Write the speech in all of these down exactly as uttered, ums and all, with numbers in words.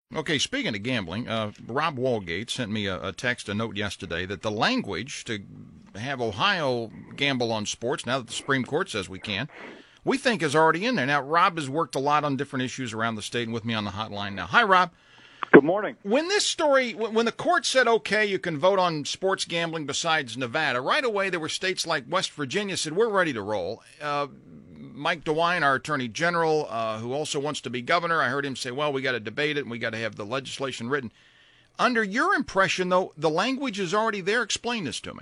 Okay, speaking of gambling, uh, Rob Walgate sent me a, a text, a note yesterday that the language to have Ohio gamble on sports, now that the Supreme Court says we can, we think is already in there. Now, Rob has worked a lot on different issues around the state and with me on the hotline now. Hi, Rob. Good morning. When this story, when the court said, okay, you can vote on sports gambling besides Nevada, right away there were states like West Virginia said, we're ready to roll. Uh, Mike DeWine, our attorney general, uh, who also wants to be governor, I heard him say, well, we got to debate it and we got to have the legislation written. Under your impression, though, the language is already there. Explain this to me.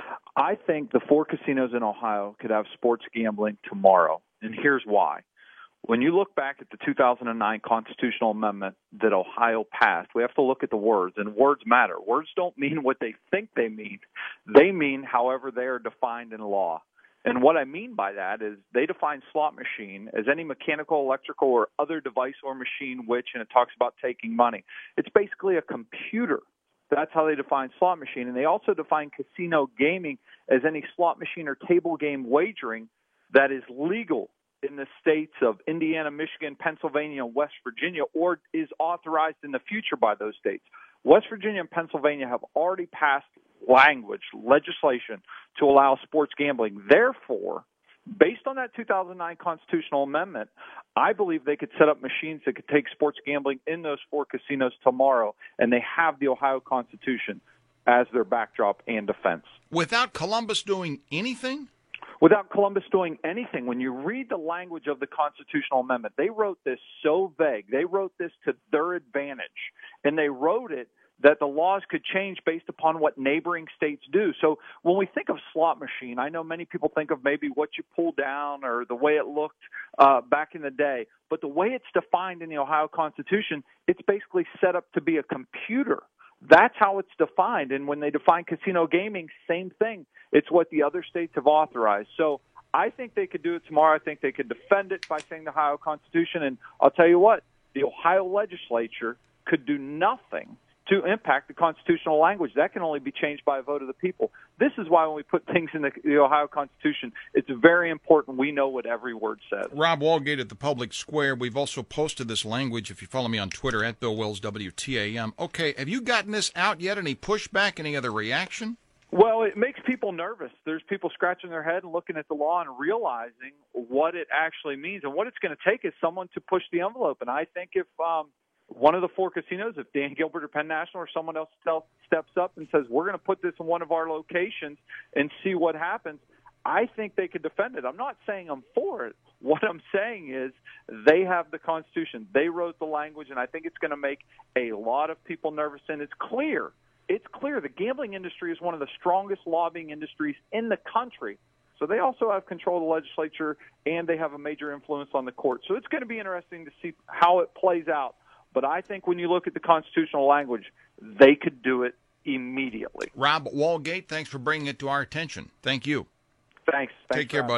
I think the four casinos in Ohio could have sports gambling tomorrow, and here's why. When you look back at the two thousand nine constitutional amendment that Ohio passed, we have to look at the words, and words matter. Words don't mean what they think they mean. They mean however they are defined in law. And what I mean by that is they define slot machine as any mechanical, electrical, or other device or machine which, and it talks about taking money. It's basically a computer. That's how they define slot machine. And they also define casino gaming as any slot machine or table game wagering that is legal in the states of Indiana, Michigan, Pennsylvania, and West Virginia, or is authorized in the future by those states. West Virginia and Pennsylvania have already passed language, legislation to allow sports gambling. Therefore, based on that two thousand nine constitutional amendment, I believe they could set up machines that could take sports gambling in those four casinos tomorrow, and they have the Ohio Constitution as their backdrop and defense. Without Columbus doing anything? Without Columbus doing anything. When you read the language of the constitutional amendment, they wrote this so vague. They wrote this to their advantage, and they wrote it that the laws could change based upon what neighboring states do. So when we think of slot machine, I know many people think of maybe what you pull down or the way it looked uh, back in the day, but the way it's defined in the Ohio Constitution, it's basically set up to be a computer. That's how it's defined. And when they define casino gaming, same thing. It's what the other states have authorized. So I think they could do it tomorrow. I think they could defend it by saying the Ohio Constitution. And I'll tell you what, the Ohio legislature could do nothing to impact the constitutional language. That can only be changed by a vote of the people. This is why when we put things in the, the Ohio Constitution, it's very important we know what every word says. Rob Walgate at the Public Square. We've also posted this language, if you follow me on Twitter, at Bill Wells, W T A M. Okay, have you gotten this out yet? Any pushback, any other reaction? Well, it makes people nervous. There's people scratching their head and looking at the law and realizing what it actually means. And what it's going to take is someone to push the envelope. And I think if um, one of the four casinos, if Dan Gilbert or Penn National or someone else steps up and says, we're going to put this in one of our locations and see what happens, I think they could defend it. I'm not saying I'm for it. What I'm saying is they have the Constitution. They wrote the language, and I think it's going to make a lot of people nervous. And it's clear. It's clear the gambling industry is one of the strongest lobbying industries in the country. So they also have control of the legislature, and they have a major influence on the court. So it's going to be interesting to see how it plays out. But I think when you look at the constitutional language, they could do it immediately. Rob Walgate, thanks for bringing it to our attention. Thank you. Thanks. Thanks Take care, buddy.